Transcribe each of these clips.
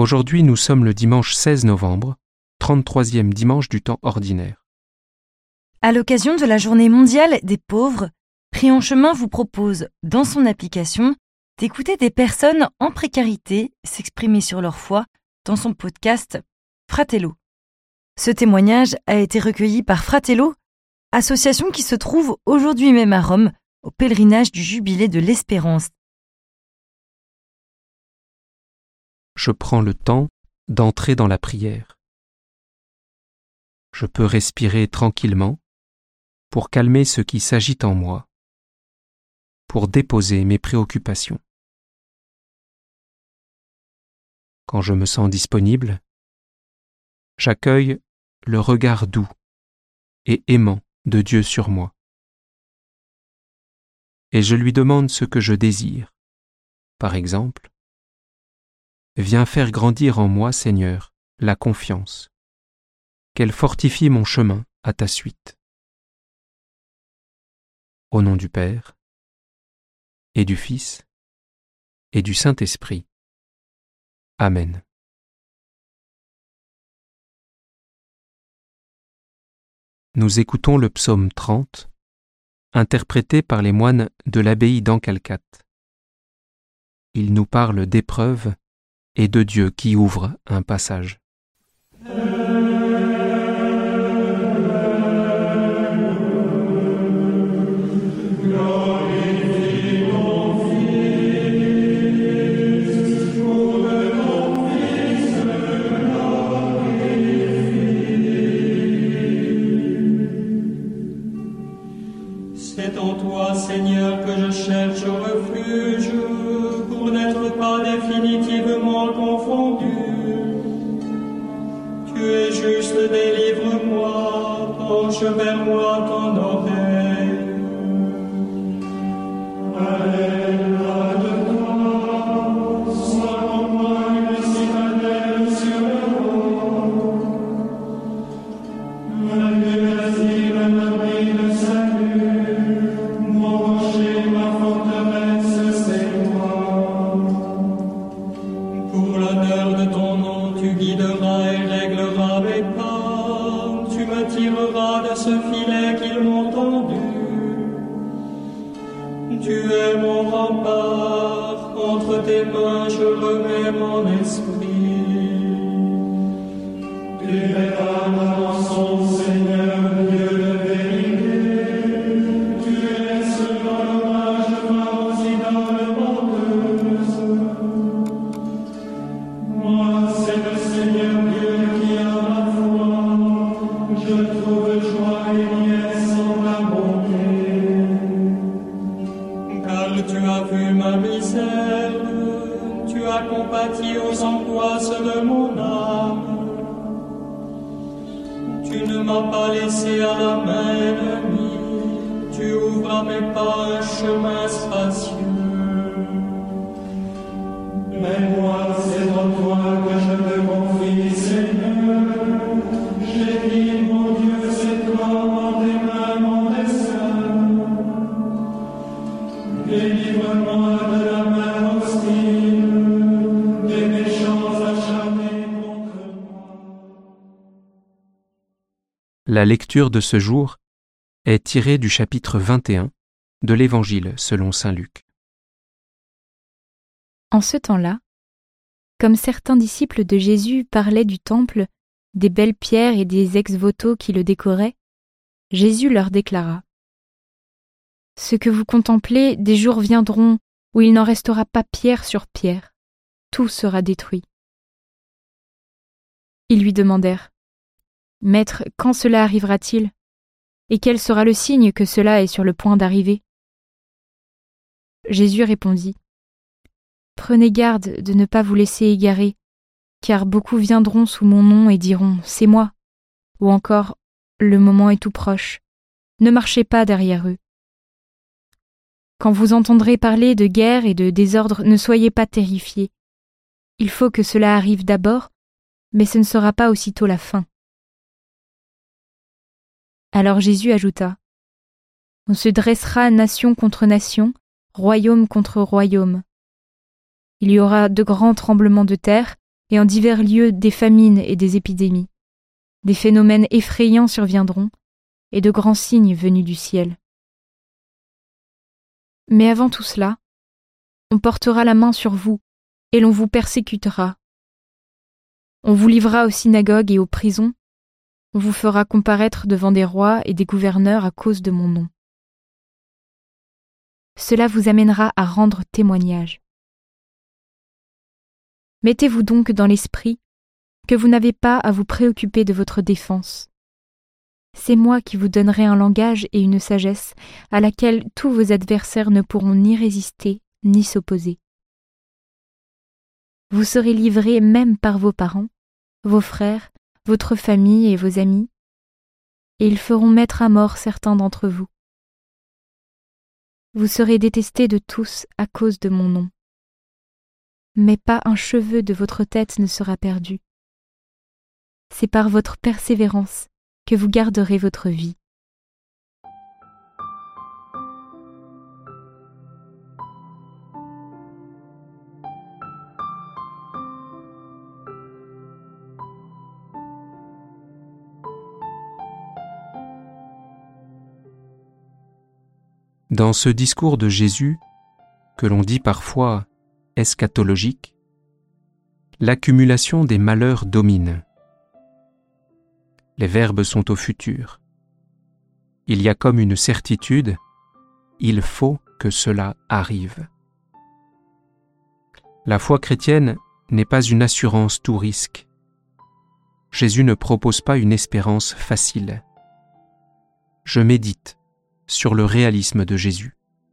Aujourd'hui, nous sommes le dimanche 16 novembre, 33e dimanche du temps ordinaire. À l'occasion de la Journée mondiale des pauvres, Prix en chemin vous propose, dans son application, d'écouter des personnes en précarité s'exprimer sur leur foi dans son podcast Fratello. Ce témoignage a été recueilli par Fratello, association qui se trouve aujourd'hui même à Rome, au pèlerinage du Jubilé de l'Espérance. Je prends le temps d'entrer dans la prière. Je peux respirer tranquillement pour calmer ce qui s'agite en moi, pour déposer mes préoccupations. Quand je me sens disponible, j'accueille le regard doux et aimant de Dieu sur moi. Et je lui demande ce que je désire. Par exemple, viens faire grandir en moi, Seigneur, la confiance, qu'elle fortifie mon chemin à ta suite. Au nom du Père, et du Fils, et du Saint-Esprit. Amen. Nous écoutons le psaume 30, interprété par les moines de l'abbaye d'Ancalcat. Il nous parle d'épreuves et de Dieu qui ouvre un passage. C'est en toi, Seigneur, que je cherche refuge, pour n'être pas définitivement confondu. Tu es juste, délivre-moi, penche vers moi ton oreille. Allègre de toi, sois pour moi une citadelle sur le haut. Un lieu d'asile, un abri de salut, mon rocher, ma forteresse, c'est toi. Pour l'honneur de ton nom, tu guideras et régleras mes pas. Tu me tireras de ce filet qu'ils m'ont tendu. Tu es mon rempart, entre tes mains je remets mon esprit. Tu es ma rançon, Seigneur, Dieu de vérité. Tu laisses dans l'orage, moi aussi dans le venteuse. Moi, c'est le Seigneur Dieu qui a ma foi. Je trouve joie et liesse en ta bonté. Car tu as vu ma misère, tu as compati aux angoisses de mon âme. Tu ne m'as pas laissé à la main ennemie, tu ouvres à mes pas un chemin spacieux. Mais moi, c'est en toi que je me confie, Seigneur. J'ai dit, mon Dieu, c'est toi, en tes mains mon dessein. Délivre-moi de la main hostile, des méchants acharnés contre moi. La lecture de ce jour est tirée du chapitre 21 de l'Évangile selon saint Luc. En ce temps-là, comme certains disciples de Jésus parlaient du temple, des belles pierres et des ex-voto qui le décoraient, Jésus leur déclara : « Ce que vous contemplez, des jours viendront où il n'en restera pas pierre sur pierre, tout sera détruit. » Ils lui demandèrent : « Maître, quand cela arrivera-t-il ? Et quel sera le signe que cela est sur le point d'arriver ?» Jésus répondit : « Prenez garde de ne pas vous laisser égarer, car beaucoup viendront sous mon nom et diront : C'est moi, ou encore : Le moment est tout proche. Ne marchez pas derrière eux. Quand vous entendrez parler de guerre et de désordre, ne soyez pas terrifiés. Il faut que cela arrive d'abord, mais ce ne sera pas aussitôt la fin. » Alors Jésus ajouta : « On se dressera nation contre nation, royaume contre royaume. Il y aura de grands tremblements de terre et en divers lieux des famines et des épidémies. Des phénomènes effrayants surviendront, et de grands signes venus du ciel. Mais avant tout cela, on portera la main sur vous, et l'on vous persécutera. On vous livrera aux synagogues et aux prisons, on vous fera comparaître devant des rois et des gouverneurs à cause de mon nom. Cela vous amènera à rendre témoignage. Mettez-vous donc dans l'esprit que vous n'avez pas à vous préoccuper de votre défense. C'est moi qui vous donnerai un langage et une sagesse à laquelle tous vos adversaires ne pourront ni résister ni s'opposer. Vous serez livrés même par vos parents, vos frères, votre famille et vos amis, et ils feront mettre à mort certains d'entre vous. Vous serez détestés de tous à cause de mon nom. Mais pas un cheveu de votre tête ne sera perdu. C'est par votre persévérance que vous garderez votre vie. Dans ce discours de Jésus, que l'on dit parfois eschatologique, l'accumulation des malheurs domine. Les verbes sont au futur. Il y a comme une certitude, il faut que cela arrive. La foi chrétienne n'est pas une assurance tout risque. Jésus ne propose pas une espérance facile. Je médite sur le réalisme de Jésus.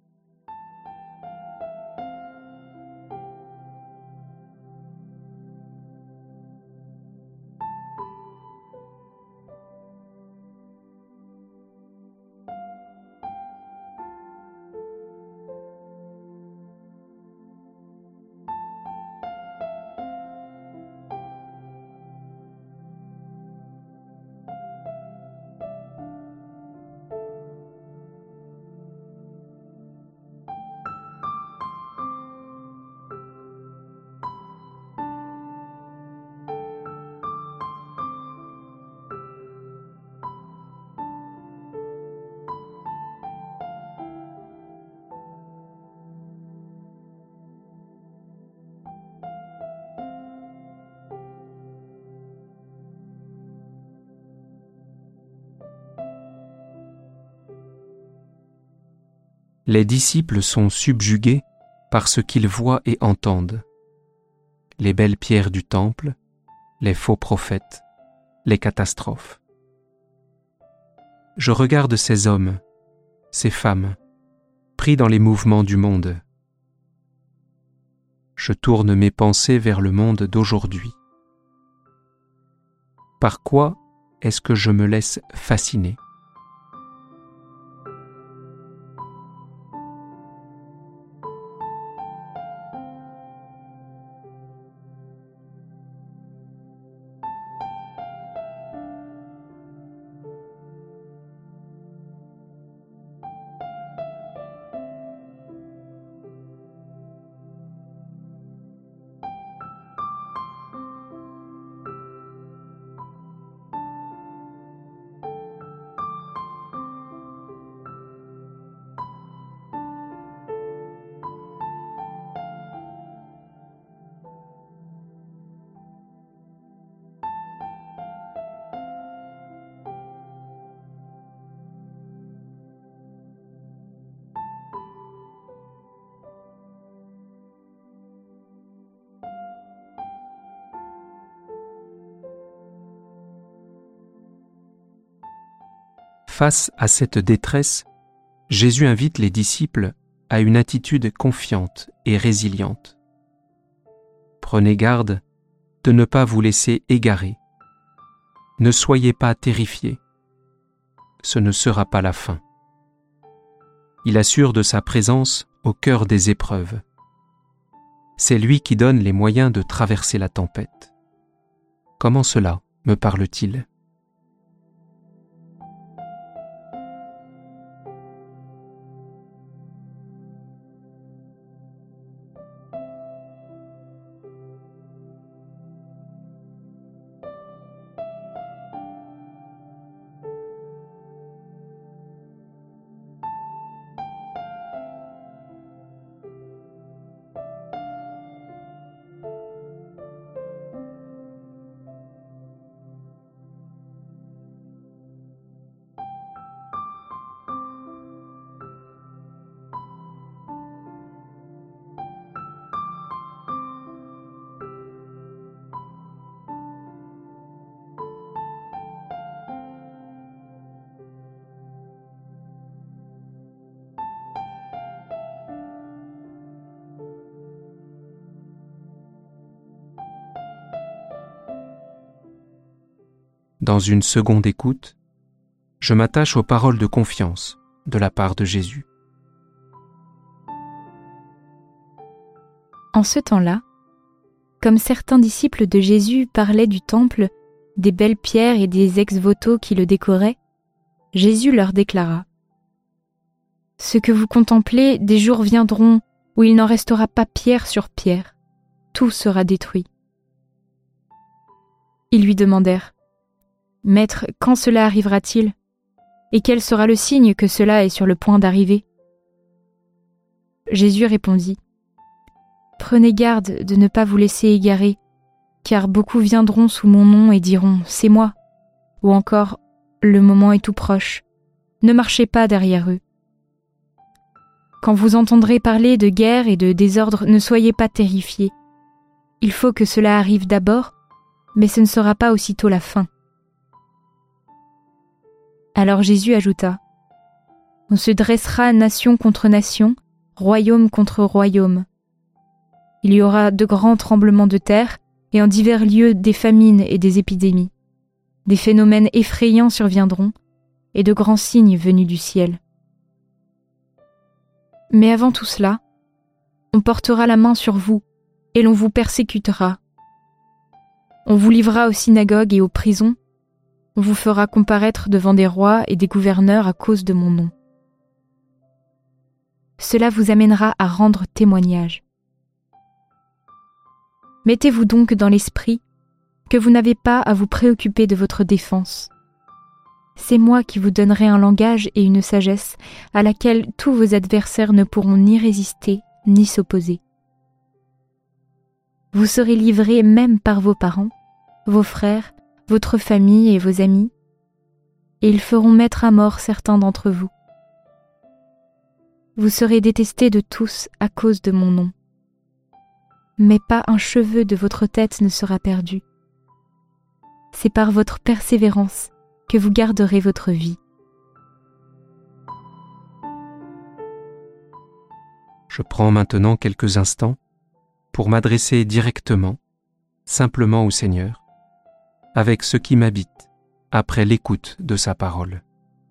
Les disciples sont subjugués par ce qu'ils voient et entendent. Les belles pierres du temple, les faux prophètes, les catastrophes. Je regarde ces hommes, ces femmes, pris dans les mouvements du monde. Je tourne mes pensées vers le monde d'aujourd'hui. Par quoi est-ce que je me laisse fasciner ? Face à cette détresse, Jésus invite les disciples à une attitude confiante et résiliente. Prenez garde de ne pas vous laisser égarer. Ne soyez pas terrifiés. Ce ne sera pas la fin. Il assure de sa présence au cœur des épreuves. C'est lui qui donne les moyens de traverser la tempête. Comment cela me parle-t-il ? Dans une seconde écoute, je m'attache aux paroles de confiance de la part de Jésus. En ce temps-là, comme certains disciples de Jésus parlaient du temple, des belles pierres et des ex-voto qui le décoraient, Jésus leur déclara : « Ce que vous contemplez, des jours viendront où il n'en restera pas pierre sur pierre, tout sera détruit. » Ils lui demandèrent : « Maître, quand cela arrivera-t-il ? Et quel sera le signe que cela est sur le point d'arriver ?» Jésus répondit : « Prenez garde de ne pas vous laisser égarer, car beaucoup viendront sous mon nom et diront : c'est moi, ou encore : le moment est tout proche. Ne marchez pas derrière eux. Quand vous entendrez parler de guerre et de désordre, ne soyez pas terrifiés. Il faut que cela arrive d'abord, mais ce ne sera pas aussitôt la fin. » Alors Jésus ajouta : « On se dressera nation contre nation, royaume contre royaume. Il y aura de grands tremblements de terre et en divers lieux des famines et des épidémies. Des phénomènes effrayants surviendront et de grands signes venus du ciel. Mais avant tout cela, on portera la main sur vous et l'on vous persécutera. On vous livrera aux synagogues et aux prisons. On vous fera comparaître devant des rois et des gouverneurs à cause de mon nom. Cela vous amènera à rendre témoignage. Mettez-vous donc dans l'esprit que vous n'avez pas à vous préoccuper de votre défense. C'est moi qui vous donnerai un langage et une sagesse à laquelle tous vos adversaires ne pourront ni résister ni s'opposer. Vous serez livrés même par vos parents, vos frères, votre famille et vos amis, et ils feront mettre à mort certains d'entre vous. Vous serez détestés de tous à cause de mon nom. Mais pas un cheveu de votre tête ne sera perdu. C'est par votre persévérance que vous garderez votre vie. Je prends maintenant quelques instants pour m'adresser directement, simplement au Seigneur, avec ce qui m'habite après l'écoute de sa parole.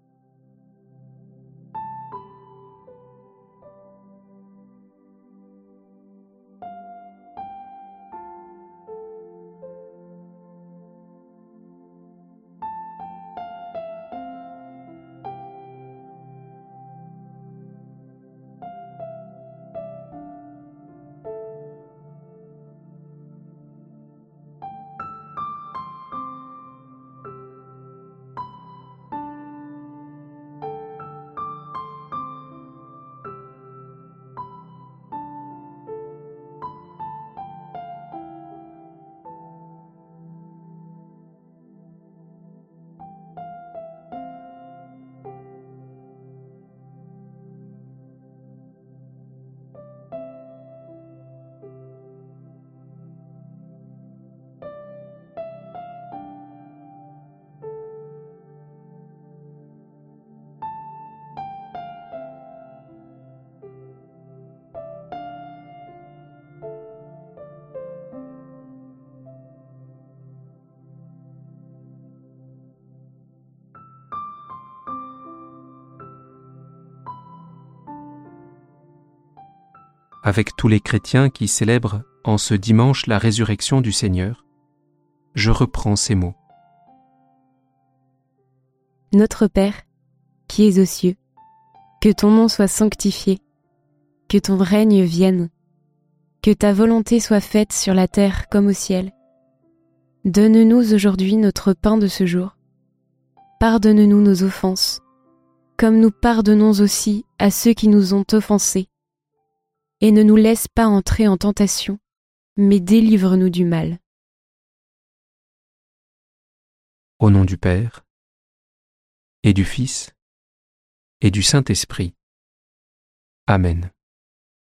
Avec tous les chrétiens qui célèbrent en ce dimanche la résurrection du Seigneur, je reprends ces mots. Notre Père, qui es aux cieux, que ton nom soit sanctifié, que ton règne vienne, que ta volonté soit faite sur la terre comme au ciel. Donne-nous aujourd'hui notre pain de ce jour. Pardonne-nous nos offenses, comme nous pardonnons aussi à ceux qui nous ont offensés. Et ne nous laisse pas entrer en tentation, mais délivre-nous du mal. Au nom du Père, et du Fils, et du Saint-Esprit. Amen.